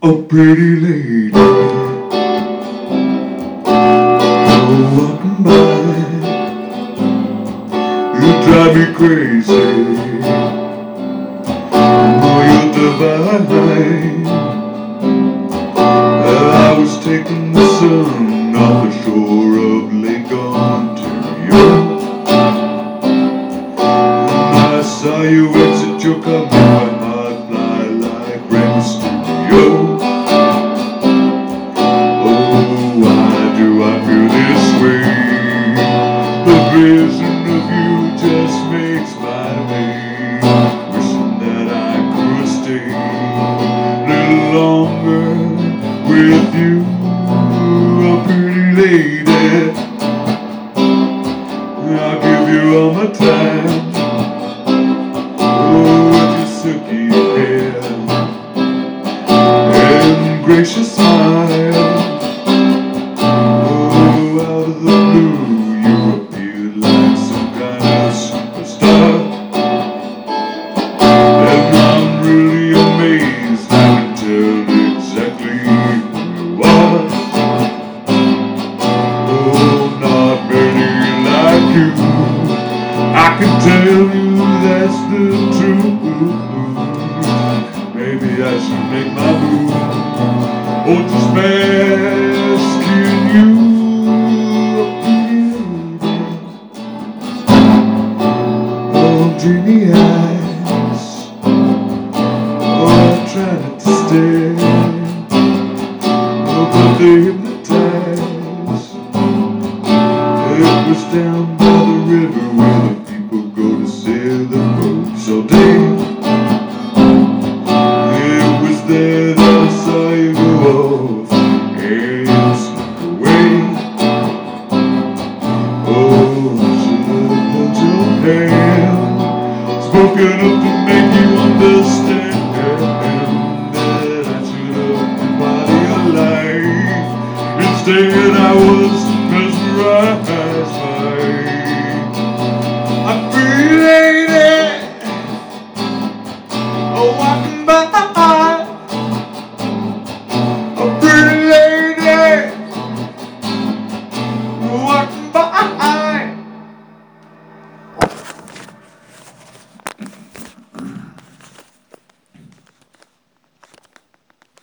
A pretty lady walking by, you drive me crazy. Oh, you're divine. I was taking the sun off the shore of Lake Ontario, and I saw you exit your car. My heart fly like Rey Mysterio. The vision of you just makes my day. Wishing that I could stay a little longer with you, a pretty lady. I'll give you all my time. Oh, with your silky hair and gracious smile. Oh, out of the blue you appeared like some kind of superstar, and I'm really amazed. I can tell exactly who you are. Oh, not many like you. I can tell you that's the truth. Maybe I should make my move, or just asking you. Dreamy eyes, oh, I try not to stare, oh, but they hypnotize. It was down by the river where the people go to sail the boats all day. It was there that I saw you go off and slip away. Oh, I should have held your hand, spoken up to